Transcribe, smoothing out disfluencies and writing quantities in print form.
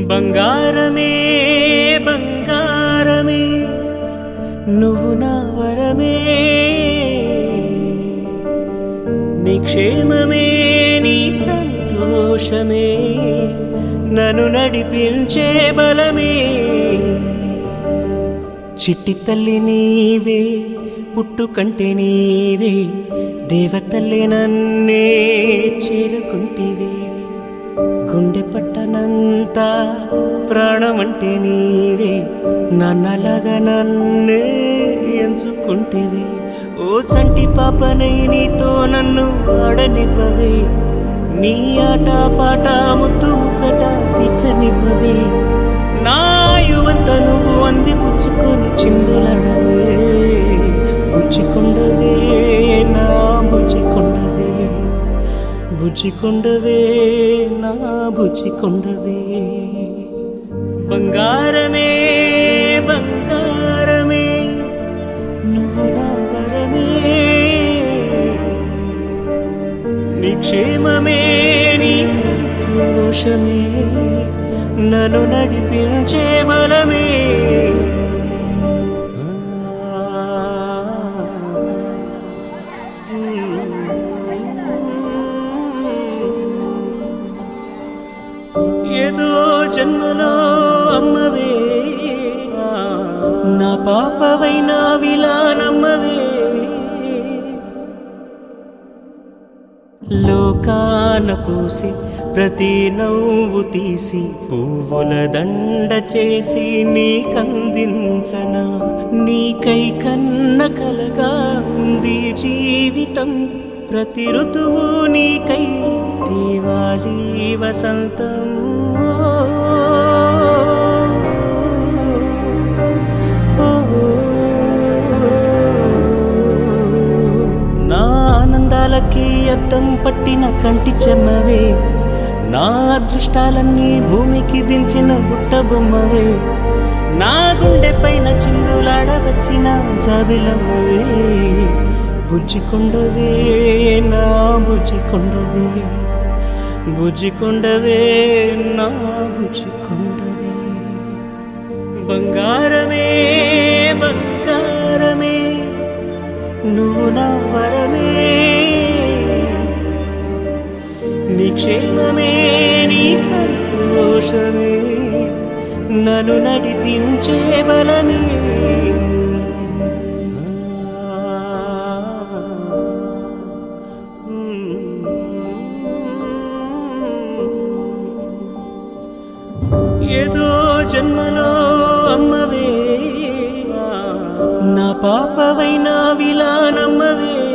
బంగారమే బంగారమే నువ్వు నా వరమే, నీ క్షేమమే నీ సంతోషమే నన్ను నడిపించే బలమే. చిట్టి తల్లి నీవే, పుట్టుకంటే నీవే, దేవతల్లే నన్నే చేరుకుంటివే. గుండె పట్టనంత ప్రాణమంటే నీవే, నన్నలాగా నన్నే ఎంచుకుంటివే. ఓ చంటి పాపనై నీతో నన్ను ఆడనివ్వవే, నీ ఆట పాట ముత్తు ముచ్చట తీర్చనివ్వవే. నా యువంత నువ్వు అందిపుచ్చుకొని చిందులడవే, బుజ్జికొండవే నా బుజ్జికొండవే, బుజ్జికొండవే నా బుజ్జికొండవే. బంగారమే బంగారమే నువ్వు నా వరమే, నీ క్షేమమే నీ సంతోషమే నన్ను నడిపించే బలమే. ఏదో జన్మలో అమ్మవే, నా పాపవైనా విలానమ్మవే. లోకాన పూసి ప్రతి నవ్వు తీసి పువ్వుల దండ చేసి నీకందించనా, నీకై కన్న కలగా ఉంది జీవితం. ప్రతి ఋతువు నీకై దీవాలి వసంతం. నా ఆనందాలకి అద్దం పట్టిన కంటి చెమ్మవే, నా అదృష్టాలన్నీ భూమికి దించిన బుట్ట బొమ్మవే. నా గుండె పైన చిందులాడవచ్చిన జాబిలమ్మవే, బుజ్జికొండవే నా బుజ్జికొండవే, బుజ్జికొండవే నా బుజ్జికొండవే. బంగారమే బంగారమే నువ్వు నా వరమే, నీ క్షేమమే నీ సంతోషమే నన్ను నడిపించే బలమే. ఏదో జన్మలో అమ్మవే, నా పాపవైనా విలానమ్మవే.